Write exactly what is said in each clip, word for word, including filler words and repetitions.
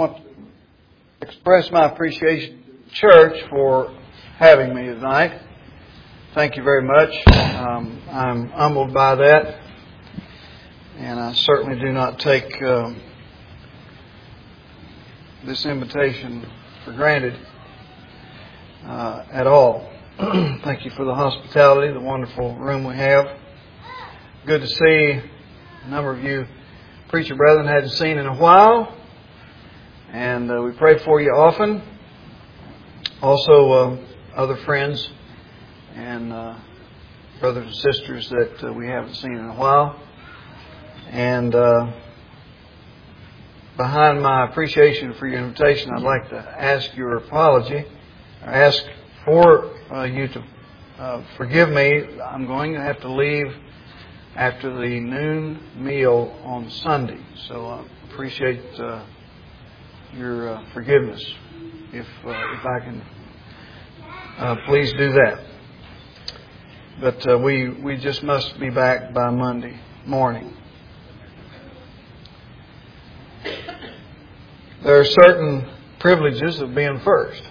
want to express my appreciation to the church for having me tonight. Thank you very much. Um, I'm humbled by that, and I certainly do not take um, this invitation for granted uh, at all. Thank you for the hospitality, the wonderful room we have. Good to see a number of you preacher brethren hadn't seen in a while, and uh, we pray for you often. Also, uh, other friends and uh, brothers and sisters that uh, we haven't seen in a while. And uh, behind my appreciation for your invitation, I'd like to ask your apology, or ask for uh, you to uh, forgive me. I'm going to have to leave after the noon meal on Sunday. So I appreciate uh, your uh, forgiveness if uh, if I can uh, please do that. But uh, we we just must be back by Monday morning. There are certain privileges of being first.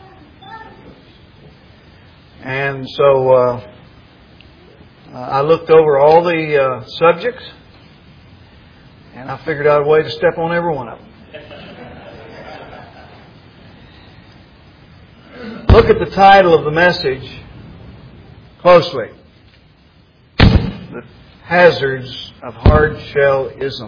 And so uh, I looked over all the uh, subjects, and I figured out a way to step on every one of them. Look at the title of the message closely. The hazards of hard-shellism.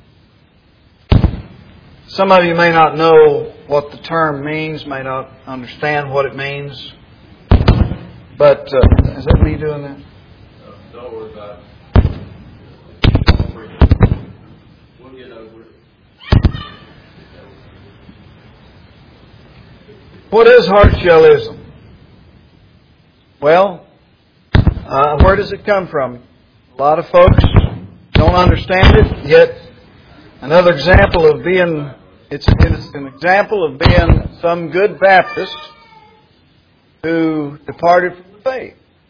Some of you may not know what the term means, may not understand what it means. But, uh, is that me doing that? Don't worry about it. We'll get over it. What is hard-shellism? Well, uh, where does it come from? A lot of folks don't understand it, yet another example of being, it's, it's an example of being some good Baptist who departed from the faith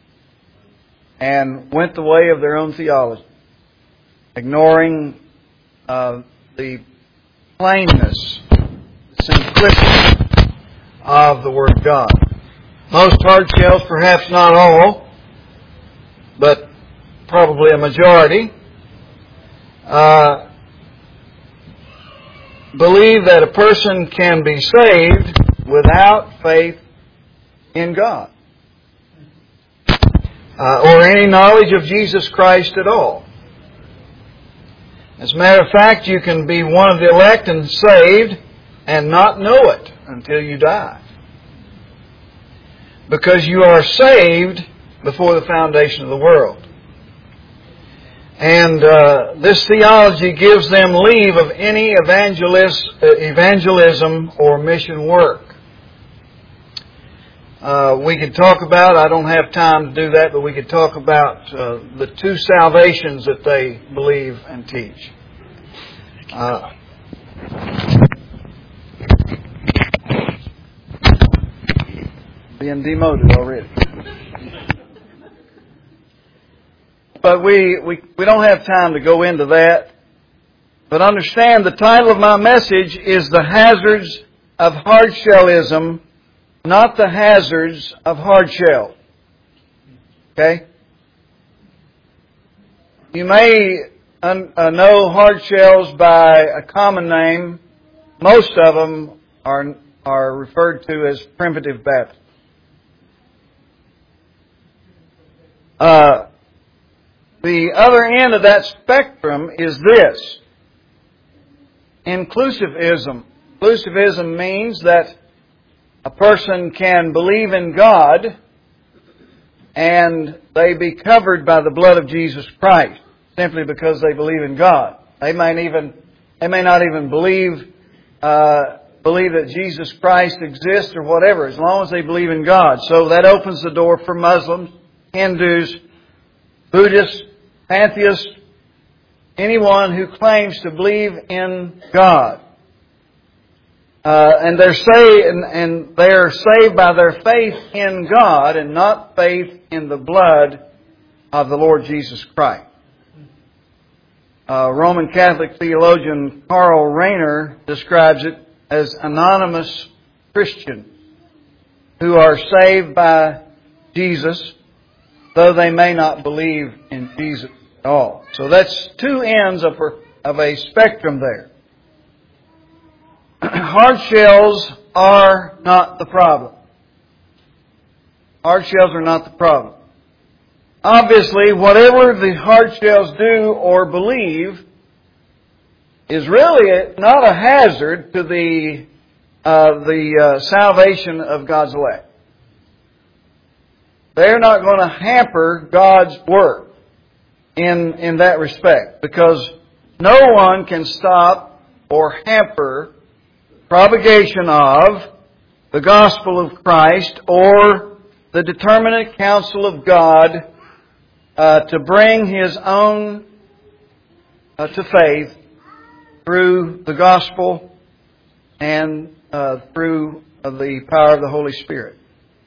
and went the way of their own theology, ignoring uh, the plainness, the simplicity of the Word of God. Most hard shells, perhaps not all, but probably a majority, uh, believe that a person can be saved without faith in God, uh, or any knowledge of Jesus Christ at all. As a matter of fact, you can be one of the elect and saved and not know it until you die, because you are saved before the foundation of the world. And uh, this theology gives them leave of any evangelist, uh, evangelism or mission work. Uh, we could talk about, I don't have time to do that, but we could talk about uh, the two salvations that they believe and teach. Uh, being demoted already. But we, we, we don't have time to go into that. But understand the title of my message is The Hazards of Hard-shellism, not the hazards of hard shell. Okay? You may un- uh, know hard shells by a common name. Most of them are, are referred to as primitive Baptists. Uh, the other end of that spectrum is this. Inclusivism. Inclusivism means that a person can believe in God and they be covered by the blood of Jesus Christ simply because they believe in God. They may even they may not even believe uh, believe that Jesus Christ exists or whatever, as long as they believe in God. So that opens the door for Muslims, Hindus, Buddhists, pantheists, anyone who claims to believe in God. Uh, and they're saved, and, and they're saved by their faith in God and not faith in the blood of the Lord Jesus Christ. Uh, Roman Catholic theologian Karl Rahner describes it as anonymous Christians who are saved by Jesus, though they may not believe in Jesus at all. So that's two ends of a, of a spectrum there. Hard shells are not the problem. Hard shells are not the problem. Obviously, whatever the hard shells do or believe is really not a hazard to the uh, the uh, salvation of God's elect. They're not going to hamper God's work in in that respect, because no one can stop or hamper propagation of the gospel of Christ or the determinate counsel of God uh, to bring His own uh, to faith through the gospel and uh, through uh, the power of the Holy Spirit.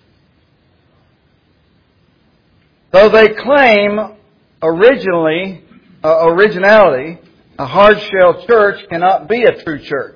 Though they claim originally uh, originality, a hard-shell church cannot be a true church.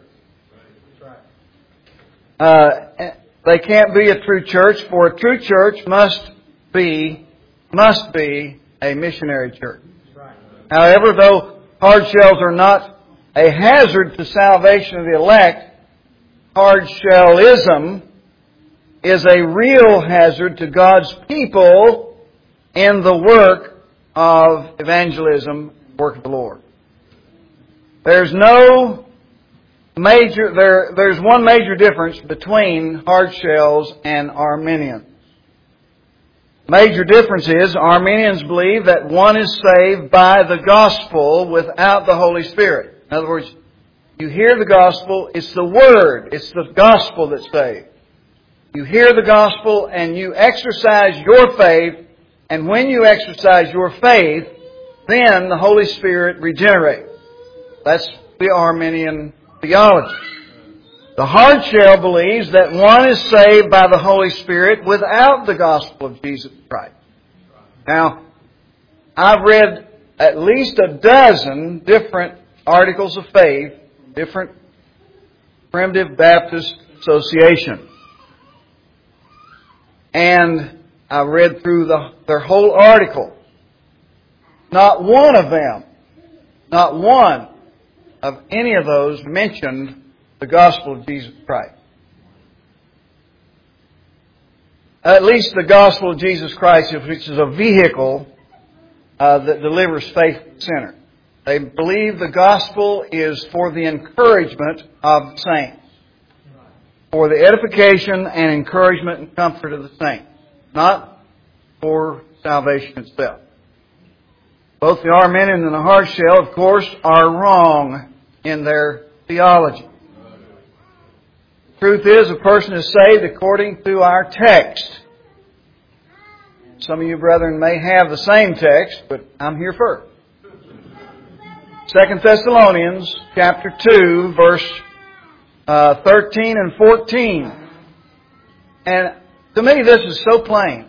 Uh, they can't be a true church, for a true church must be must be a missionary church. However, though hard shells are not a hazard to salvation of the elect, hard shellism is a real hazard to God's people in the work of evangelism, work of the Lord. There's no Major, there, there's one major difference between hard shells and Arminians. Major difference is Arminians believe that one is saved by the gospel without the Holy Spirit. In other words, you hear the gospel, it's the Word, it's the gospel that saves. You hear the gospel and you exercise your faith, and when you exercise your faith, then the Holy Spirit regenerates. That's the Arminian theology. The hard shell believes that one is saved by the Holy Spirit without the gospel of Jesus Christ. Now, I've read at least a dozen different articles of faith, different Primitive Baptist Association. And I read through the, their whole article. Not one of them, not one of any of those mentioned the gospel of Jesus Christ. At least the gospel of Jesus Christ, which is a vehicle uh, that delivers faith to the sinner. They believe the gospel is for the encouragement of the saints, for the edification and encouragement and comfort of the saints, not for salvation itself. Both the Arminian and the hard shell, of course, are wrong in their theology. The truth is, a person is saved according to our text. Some of you brethren may have the same text, but I'm here first. Second Thessalonians chapter two, verse uh, thirteen and fourteen. And to me, this is so plain.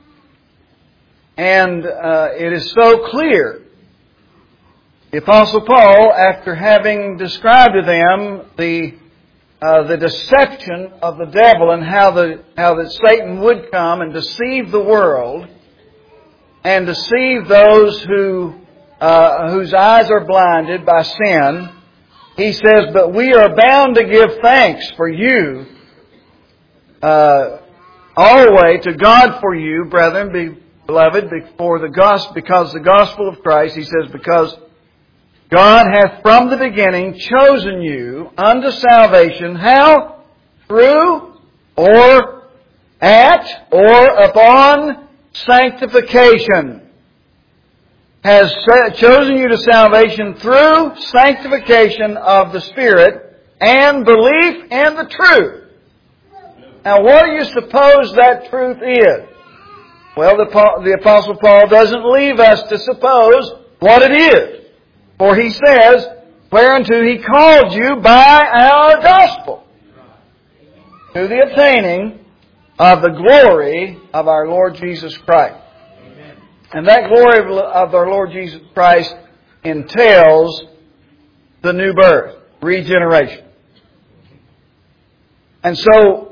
And uh, it is so clear. The Apostle Paul, after having described to them the uh, the deception of the devil and how the how that Satan would come and deceive the world and deceive those who uh, whose eyes are blinded by sin, he says, "But we are bound to give thanks for you, uh, always to God for you, brethren, be, beloved, before the gospel, because the gospel of Christ." He says, "Because God hath from the beginning chosen you unto salvation." How? Through or at or upon sanctification. Has chosen you to salvation through sanctification of the Spirit and belief in the truth. Now, what do you suppose that truth is? Well, the, the Apostle Paul doesn't leave us to suppose what it is. For he says, "Whereunto He called you by our gospel, to the obtaining of the glory of our Lord Jesus Christ." Amen. And that glory of our Lord Jesus Christ entails the new birth, regeneration. And so,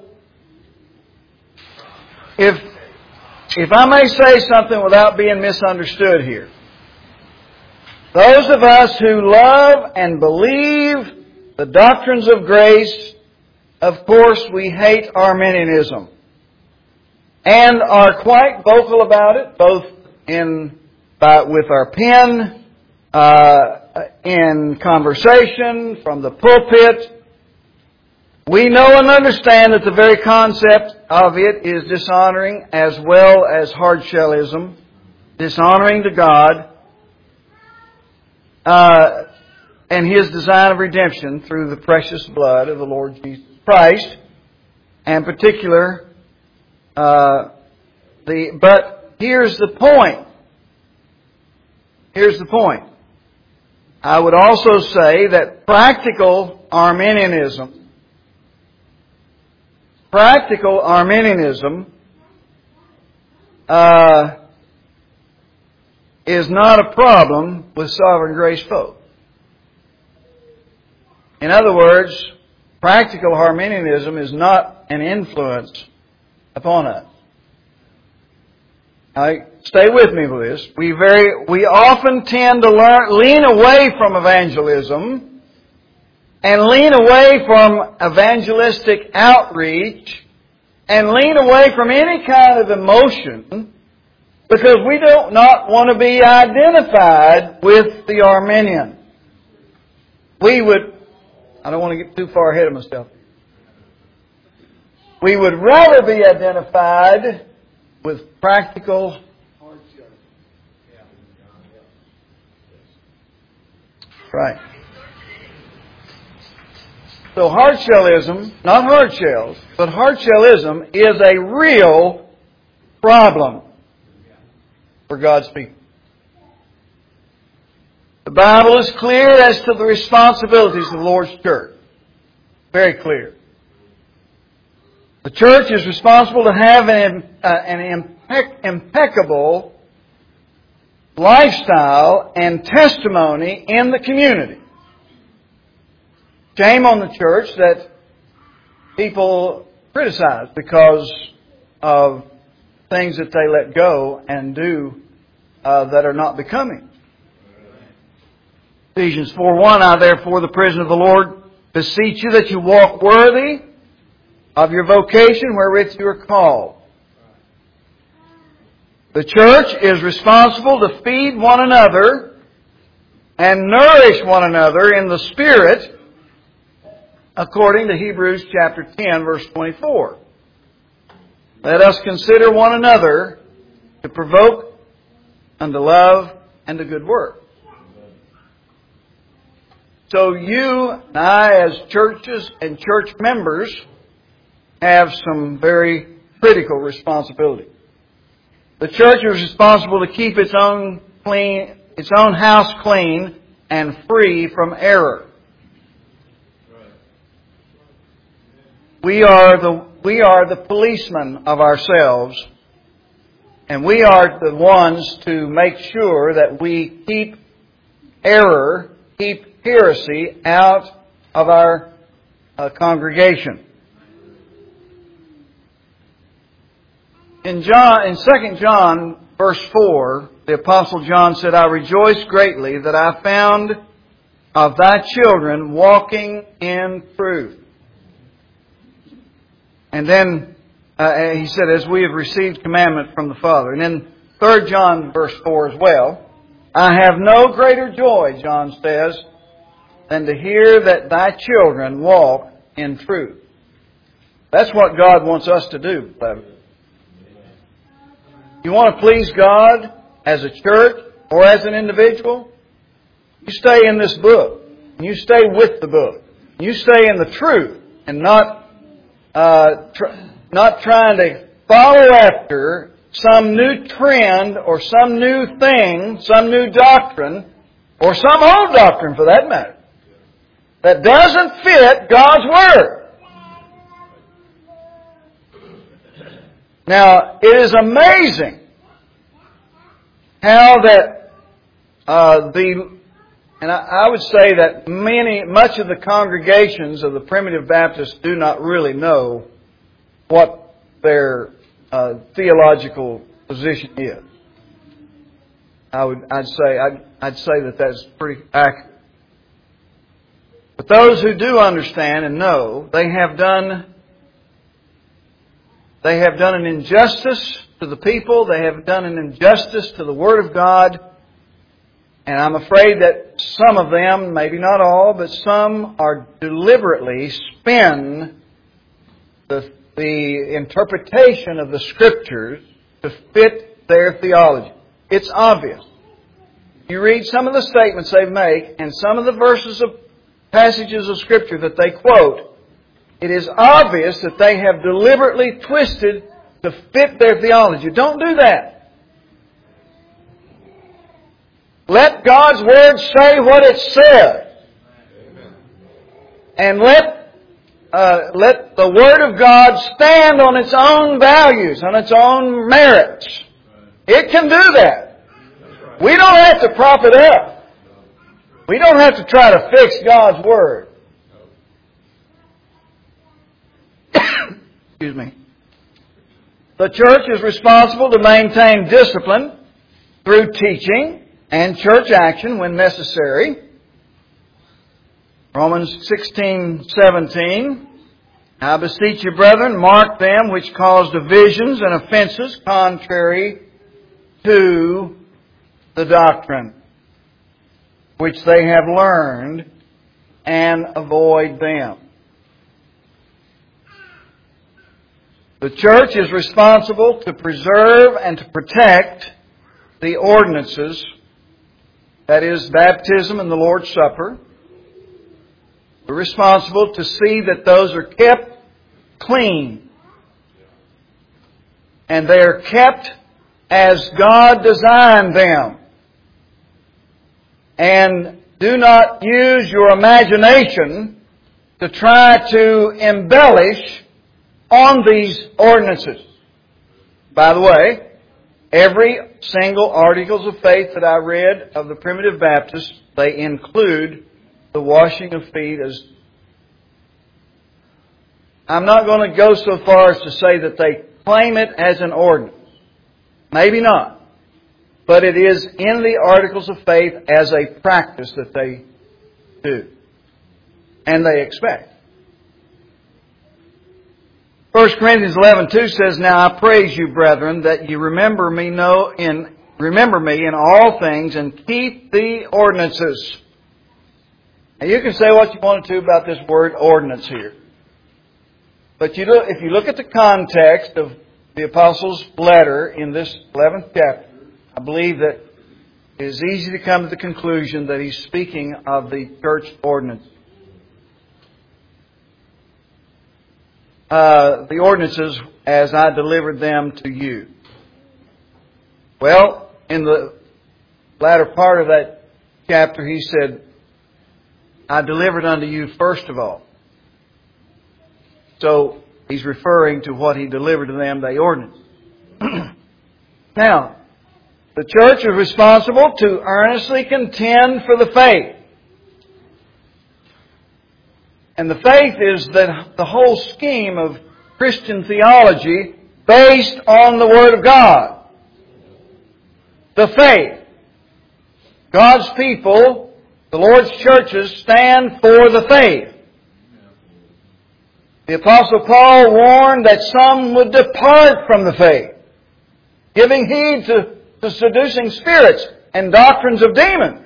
if, if I may say something without being misunderstood here, those of us who love and believe the doctrines of grace, of course we hate Arminianism and are quite vocal about it, both in by, with our pen, uh, in conversation, from the pulpit. We know and understand that the very concept of it is dishonoring as well as hardshellism, dishonoring to God, uh, and His design of redemption through the precious blood of the Lord Jesus Christ, and particular, uh, the. But here's the point. Here's the point. I would also say that practical Arminianism, practical Arminianism, uh, is not a problem with sovereign grace folk. In other words, practical Arminianism is not an influence upon us. Now, stay with me with this. We very, we often tend to learn, lean away from evangelism and lean away from evangelistic outreach and lean away from any kind of emotion because we do not want to be identified with the Arminian. We would, I don't want to get too far ahead of myself. We would rather be identified with practical hardship. Right. So hardshellism, not hardshells, but hardshellism is a real problem for God's people. The Bible is clear as to the responsibilities of the Lord's church. Very clear. The church is responsible to have an, uh, an impec- impeccable lifestyle and testimony in the community. Shame on the church that people criticize because of things that they let go and do uh, that are not becoming. Ephesians four one, I therefore, the prisoner of the Lord, beseech you that you walk worthy of your vocation wherewith you are called. The church is responsible to feed one another and nourish one another in the Spirit, according to Hebrews chapter ten, verse twenty-four. Let us consider one another to provoke unto love and to good work. So you and I, as churches and church members, have some very critical responsibility. The church is responsible to keep its own clean, its own house clean and free from error. We are the we are the policemen of ourselves, and we are the ones to make sure that we keep error, keep heresy out of our uh, congregation. In John, in Second John, verse four, the Apostle John said, I rejoice greatly that I found of thy children walking in truth. And then uh, he said, as we have received commandment from the Father. And in Third John, verse four as well, I have no greater joy, John says, than to hear that thy children walk in truth. That's what God wants us to do, beloved. You want to please God as a church or as an individual? You stay in this book. And you stay with the book. You stay in the truth and not uh, tr- not trying to follow after some new trend or some new thing, some new doctrine, or some old doctrine for that matter, that doesn't fit God's Word. Now, it is amazing how that uh, the, And I, I would say that many, much of the congregations of the Primitive Baptists do not really know what their uh, theological position is. I would, I'd say, I'd, I'd say that that's pretty accurate. But those who do understand and know, they have done, they have done an injustice to the people. They have done an injustice to the Word of God. And I'm afraid that some of them, maybe not all, but some are deliberately spin the, the interpretation of the Scriptures to fit their theology. It's obvious. You read some of the statements they make and some of the verses of passages of Scripture that they quote, it is obvious that they have deliberately twisted to fit their theology. Don't do that. Let God's Word say what it says. And let, uh, let the Word of God stand on its own values, on its own merits. It can do that. We don't have to prop it up. We don't have to try to fix God's Word. Excuse me. The church is responsible to maintain discipline through teaching and church action when necessary. Romans sixteen seventeen. I beseech you, brethren, mark them which cause divisions and offences contrary to the doctrine which they have learned, and avoid them. The church is responsible to preserve and to protect the ordinances, that is, baptism and the Lord's Supper. We're responsible to see that those are kept clean. And they are kept as God designed them. And do not use your imagination to try to embellish on these ordinances. By the way, every single Articles of Faith that I read of the Primitive Baptists, they include the washing of feet as... I'm not going to go so far as to say that they claim it as an ordinance. Maybe not. But it is in the Articles of Faith as a practice that they do. And they expect. First Corinthians eleven two says, Now I praise you, brethren, that you remember me know in remember me in all things and keep the ordinances. Now you can say what you want to about this word ordinance here. But you look, if you look at the context of the Apostle's letter in this eleventh chapter, I believe that it is easy to come to the conclusion that he's speaking of the church ordinance. Uh, the ordinances as I delivered them to you. Well, in the latter part of that chapter, he said, I delivered unto you first of all. So, he's referring to what he delivered to them, the ordinance. Now, the church is responsible to earnestly contend for the faith. And the faith is that the whole scheme of Christian theology based on the Word of God. The faith. God's people, the Lord's churches, stand for the faith. The Apostle Paul warned that some would depart from the faith, giving heed to, to seducing spirits and doctrines of demons.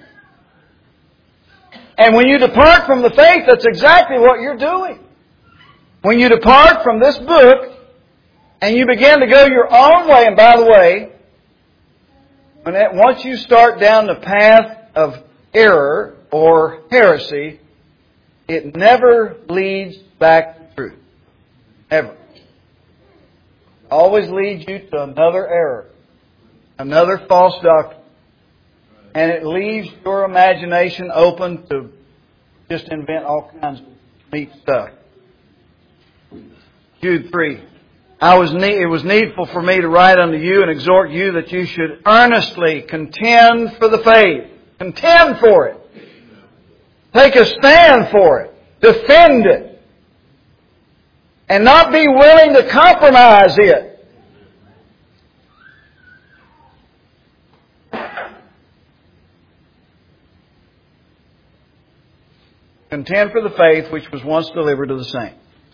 And when you depart from the faith, that's exactly what you're doing. When you depart from this book and you begin to go your own way, and by the way, when that, once you start down the path of error or heresy, it never leads back to truth. Ever. Always leads you to another error, another false doctrine. And it leaves your imagination open to just invent all kinds of neat stuff. Jude three. I was ne- it was needful for me to write unto you and exhort you that you should earnestly contend for the faith. Contend for it. take a stand for it, defend it, and not be willing to compromise it. Contend for the faith which was once delivered to the saints.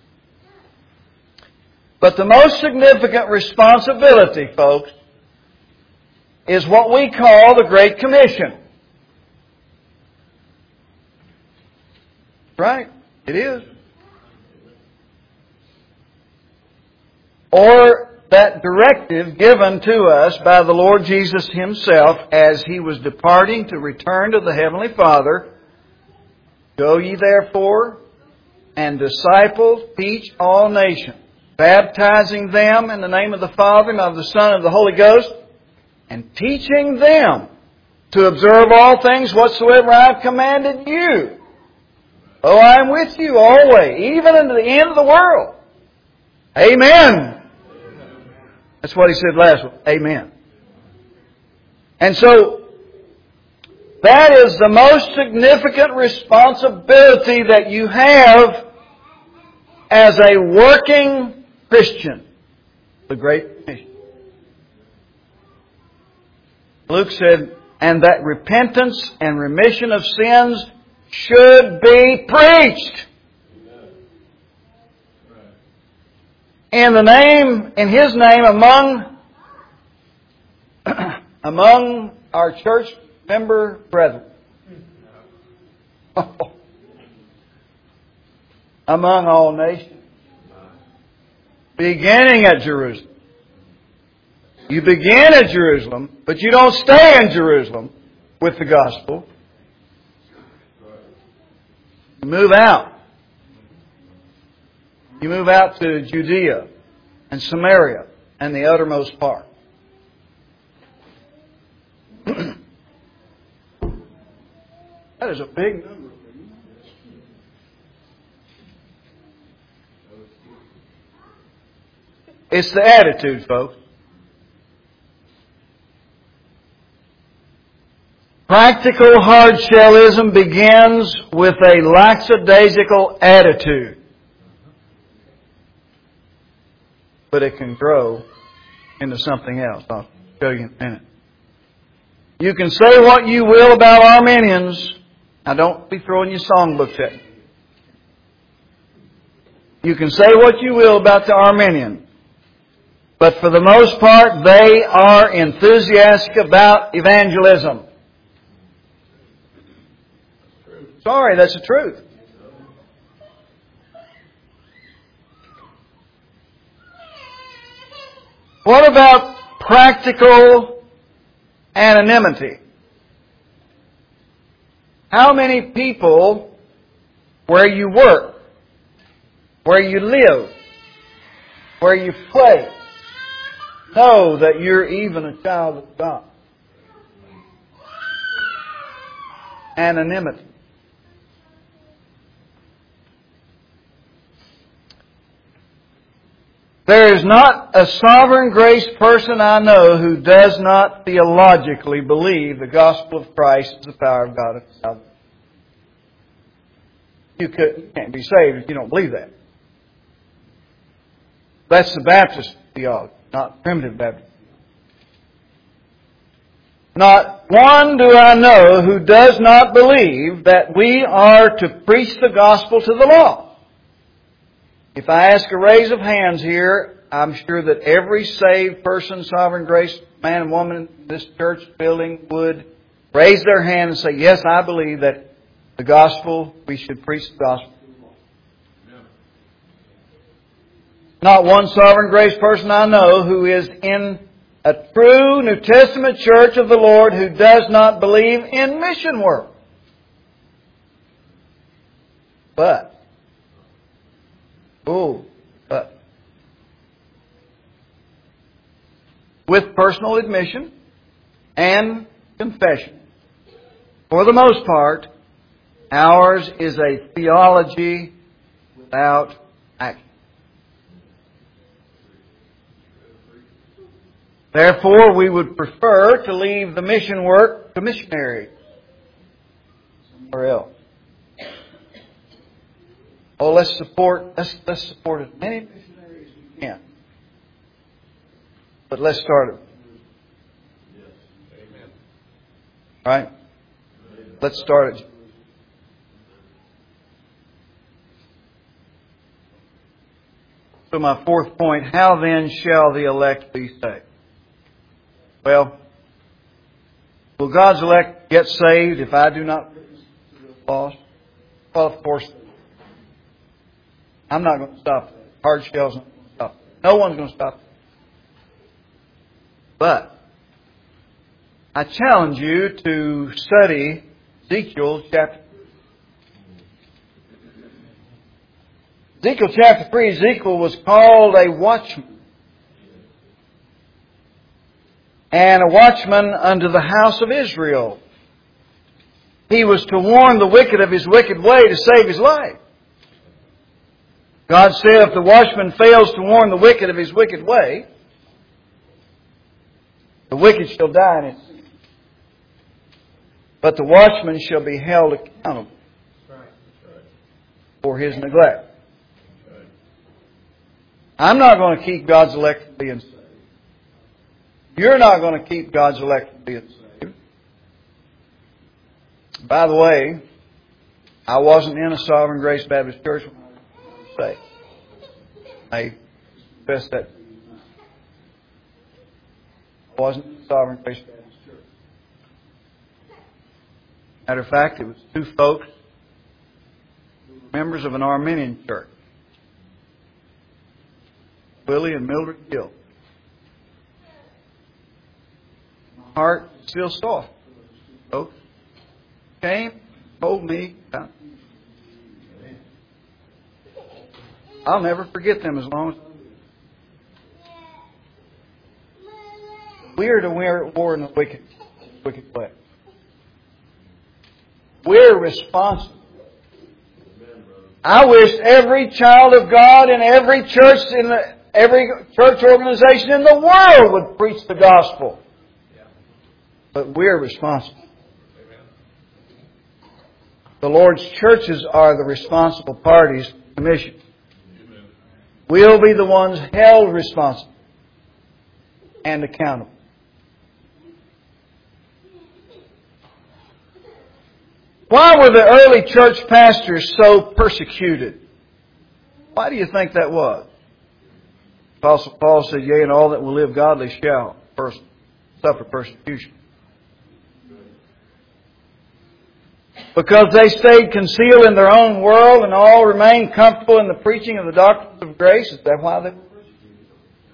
But the most significant responsibility, folks, is what we call the Great Commission. Right? It is. Or that directive given to us by the Lord Jesus Himself as He was departing to return to the Heavenly Father. Go ye therefore and disciple, teach all nations, baptizing them in the name of the Father and of the Son and of the Holy Ghost, and teaching them to observe all things whatsoever I have commanded you. Oh, I am with you always, even unto the end of the world. Amen. That's what He said last week. Amen. And so, that is the most significant responsibility that you have as a working Christian. The Great Commission. Luke said, and that repentance and remission of sins should be preached. In the name, in His name, among, among our church member brethren. Among all nations. Beginning at Jerusalem. You begin at Jerusalem, but you don't stay in Jerusalem with the gospel. You move out. You move out to Judea and Samaria and the uttermost part. That is a big number. It's the attitude, folks. Practical hardshellism begins with a lackadaisical attitude. But it can grow into something else. I'll show you in a minute. You can say what you will about Arminians. Now don't be throwing your songbooks at me. You can say what you will about the Arminian. But for the most part, they are enthusiastic about evangelism. Sorry, that's the truth. What about practical anonymity? How many people where you work, where you live, where you play, know that you're even a child of God? Anonymity. There is not a sovereign grace person I know who does not theologically believe the gospel of Christ is the power of God. You, could, you can't be saved if you don't believe that. That's the Baptist theology, not primitive Baptist. Not one do I know who does not believe that we are to preach the gospel to the lost. If I ask a raise of hands here, I'm sure that every saved person, sovereign grace, man and woman in this church building would raise their hand and say, yes, I believe that the gospel, we should preach the gospel. Not one sovereign grace person I know who is in a true New Testament church of the Lord who does not believe in mission work. But, oh, but, with personal admission and confession, for the most part, ours is a theology without action. Therefore, we would prefer to leave the mission work to missionaries somewhere else. Oh, let's support, let's, let's support as many missionaries as we can. But let's start it. Amen. Right? Let's start it. So my fourth point, how then shall the elect be saved? Well, will God's elect get saved if I do not witness to the lost? Well, of course. I'm not going to stop that. Hard shell's not going to stop that. No one's going to stop that. But I challenge you to study Ezekiel chapter three. Ezekiel chapter three, Ezekiel was called a watchman. And a watchman unto the house of Israel. He was to warn the wicked of his wicked way to save his life. God said if the watchman fails to warn the wicked of his wicked way, the wicked shall die in his sin. But the watchman shall be held accountable for his neglect. I'm not going to keep God's elect from being saved. You're not going to keep God's elect from being saved. By the way, I wasn't in a Sovereign Grace Baptist Church when I was saved. I confess that. I wasn't in a Sovereign Grace Baptist Church. Matter of fact, it was two folks who were members of an Arminian church. Willie and Mildred Gill. My heart is still soft. Folks came, told me. I'll never forget them as long as I live. We are to warn the wicked, wicked way. We're responsible. I wish every child of God in every church in the Every church organization in the world would preach the gospel. But we're responsible. The Lord's churches are the responsible parties to the mission. We'll be the ones held responsible and accountable. Why were the early church pastors so persecuted? Why do you think that was? Apostle Paul said, yea, and all that will live godly shall first suffer persecution. Because they stayed concealed in their own world and all remained comfortable in the preaching of the doctrines of grace. Is that why they were persecuted?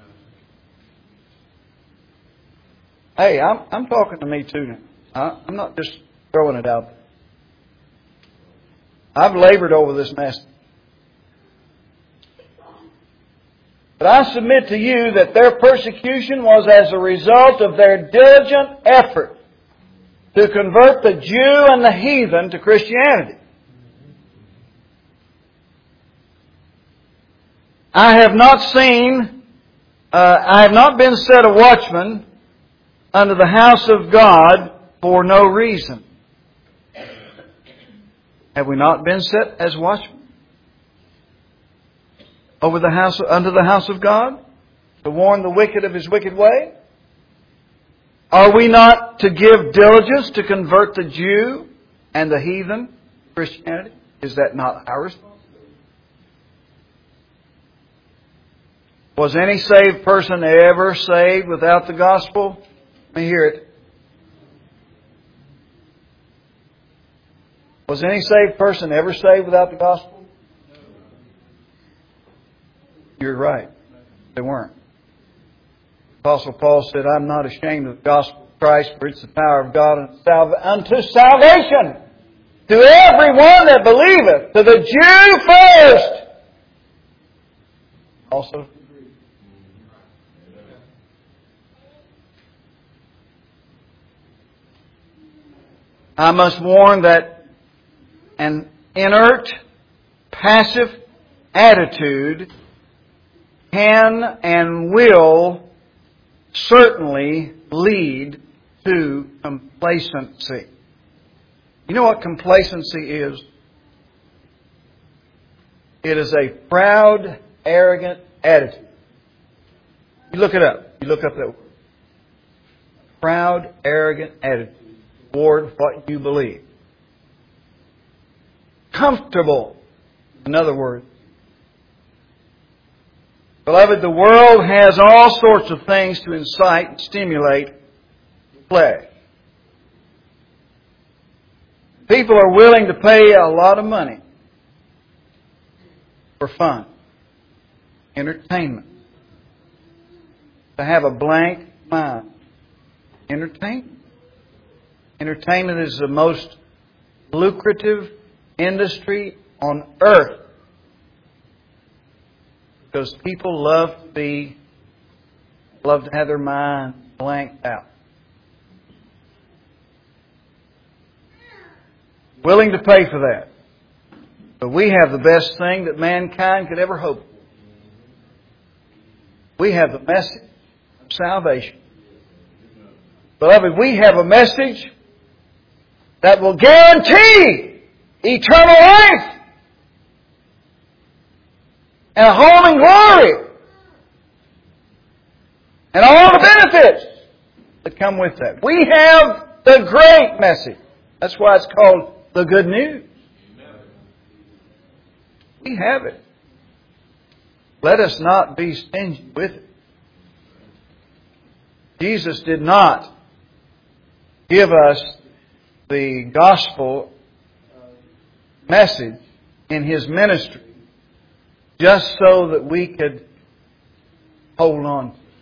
Hey, I'm, I'm talking to me too now. I'm not just throwing it out there. I've labored over this message. But I submit to you that their persecution was as a result of their diligent effort to convert the Jew and the heathen to Christianity. I have not seen, uh, I have not been set a watchman unto the house of God for no reason. Have we not been set as watchmen over the house, under the house of God, to warn the wicked of his wicked way? Are we not to give diligence to convert the Jew and the heathen to Christianity? Is that not our responsibility? Was any saved person ever saved without the gospel? Let me hear it. Was any saved person ever saved without the gospel? You're right. They weren't. Apostle Paul said, I'm not ashamed of the gospel of Christ, for it's the power of God unto salvation to everyone that believeth, to the Jew first, also to the Greek. I must warn that an inert, passive attitude can and will certainly lead to complacency. You know what complacency is? It is a proud, arrogant attitude. You look it up. You look up that word. Proud, arrogant attitude toward what you believe. Comfortable, in other words. Beloved, the world has all sorts of things to incite and stimulate the flesh. People are willing to pay a lot of money for fun, entertainment, to have a blank mind. Entertainment. Entertainment is the most lucrative industry on earth because people love to be, love to have their mind blanked out. Willing to pay for that. But we have the best thing that mankind could ever hope for. We have the message of salvation. Beloved, we have a message that will guarantee eternal life and a home in glory and all the benefits that come with that. We have the great message. That's why it's called the good news. We have it. Let us not be stingy with it. Jesus did not give us the gospel message in His ministry just so that we could hold on to it.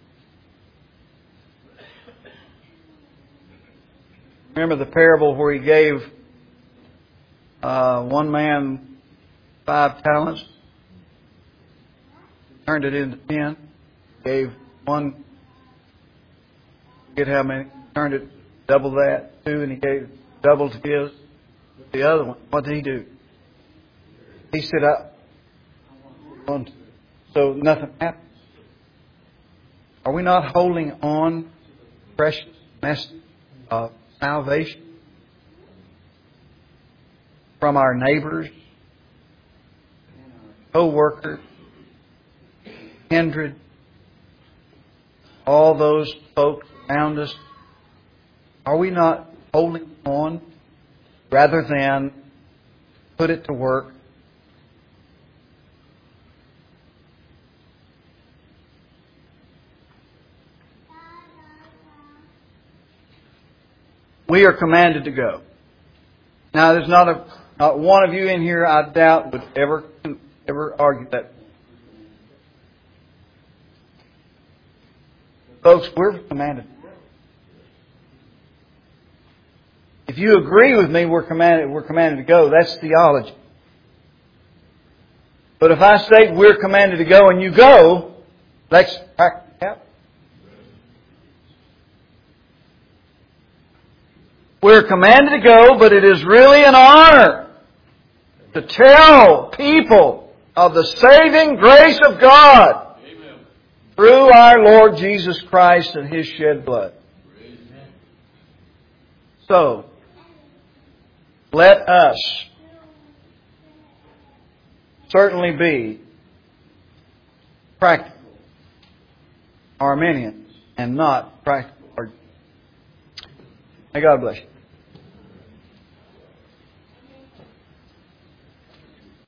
Remember the parable where He gave uh, one man five talents, turned it into ten, gave one, forget how many, turned it double that, two, and he gave double to his. The other one, what did he do? He said, I want to. So nothing happens. Are we not holding on to the precious message of salvation from our neighbors, co-workers, kindred, all those folks around us? Are we not holding on rather than put it to work? We are commanded to go. Now, there's not a not one of you in here, I doubt, would ever ever argue that. Folks, we're commanded to go. If you agree with me, we're commanded we're commanded to go. That's theology. But if I say we're commanded to go and you go, that's practical. We're commanded to go, but it is really an honor to tell people of the saving grace of God. Amen. Through our Lord Jesus Christ and His shed blood. Amen. So, let us certainly be practical Arminians and not practical. May God bless you.